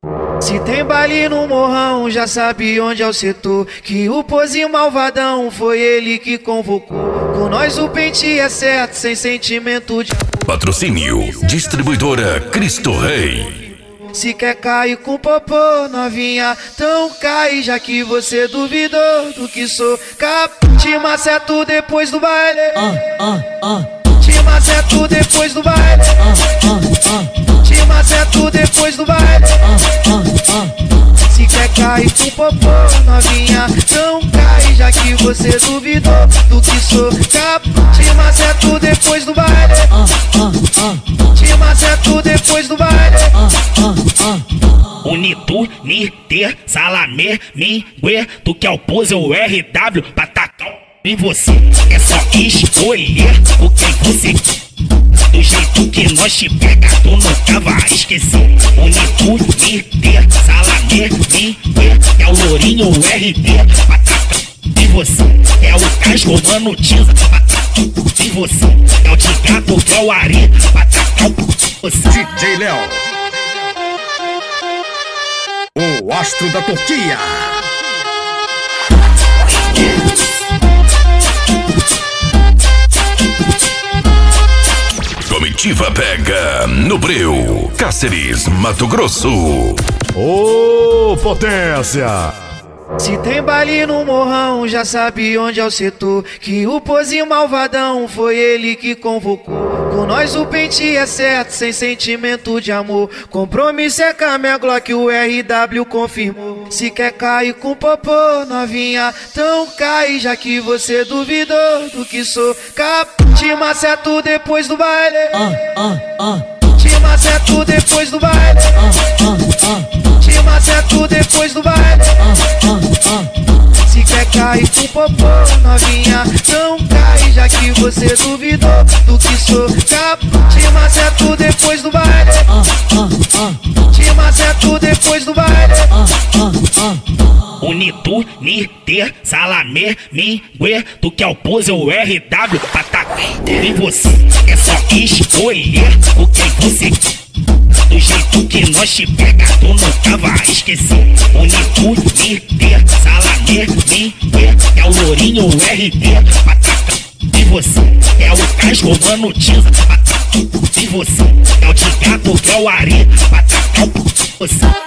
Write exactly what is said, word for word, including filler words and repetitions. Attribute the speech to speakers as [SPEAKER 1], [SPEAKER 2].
[SPEAKER 1] Se tem baile no morrão, já sabe onde é o setor. Que o pozinho malvadão foi ele que convocou. Com nós o pente é certo, sem sentimento de amor.
[SPEAKER 2] Patrocínio, distribuidora Cristo Rei.
[SPEAKER 1] Se quer cair com popô, novinha, então cai, já que você duvidou do que sou capaz. Te maceto depois do baile,
[SPEAKER 3] uh, uh, uh.
[SPEAKER 1] Te maceto depois do baile,
[SPEAKER 3] uh, uh, uh.
[SPEAKER 1] Te maceto depois do baile,
[SPEAKER 3] uh, uh, uh.
[SPEAKER 1] Se quer cair com popô, novinha, então cai, já que você duvidou do que sou capaz. Te maceto depois do baile,
[SPEAKER 3] uh, uh, uh.
[SPEAKER 1] Te maceto depois do baile,
[SPEAKER 3] uh, uh, uh.
[SPEAKER 4] Unitu, Niter, Salamé, Mingue, tu que é o pose, o R W, pra tacar em você. É só escolher o que você quer. Do jeito que nós te pega, tu nunca vai esquecer. Unitu, Niter, Salamé, Mingue, é o lourinho, o R D, pra tacar em você. É o casco, mano, Tiza, pra tacar em você. É o de gato, que é o Ari, pra tacar em você.
[SPEAKER 5] D J Léo, o astro da Turquia.
[SPEAKER 2] Comitiva pega no Breu, Cáceres, Mato Grosso.
[SPEAKER 5] Ô, potência!
[SPEAKER 1] Se tem baile no morrão, já sabe onde é o setor. Que o pozinho malvadão foi ele que convocou. Com nós o pente é certo, sem sentimento de amor. Compromisso é com a minha Glock, o R W confirmou. Se quer cair com popô, novinha, então cai, já que você duvidou do que sou capaz. Te maceto depois do baile,
[SPEAKER 3] Uh, uh, uh.
[SPEAKER 1] Te maceto depois do baile,
[SPEAKER 3] Uh, uh, uh.
[SPEAKER 1] Te maceto depois do baile,
[SPEAKER 3] Uh, uh, uh.
[SPEAKER 1] Se quer cair com popô, novinha, então cai, já que você duvidou do que sou capaz. Te maceto depois do baile,
[SPEAKER 3] Uh, uh, uh.
[SPEAKER 1] Te maceto depois do baile,
[SPEAKER 3] Uh, uh, uh.
[SPEAKER 4] Unitu, Niter, Salamé, Mingue, tu que é o pose, o R W, pra tacar em você. É só escolher o que você quer. Do jeito que nós te pega, tu nunca vai esquecer. Unitu, Niter, Salamé, Mingue, é o lourinho, o R D, pra tacar em você. É o casco, mano, Tiza, pra tacar em você. É o de gato, que é o Ari, pra tacar em você.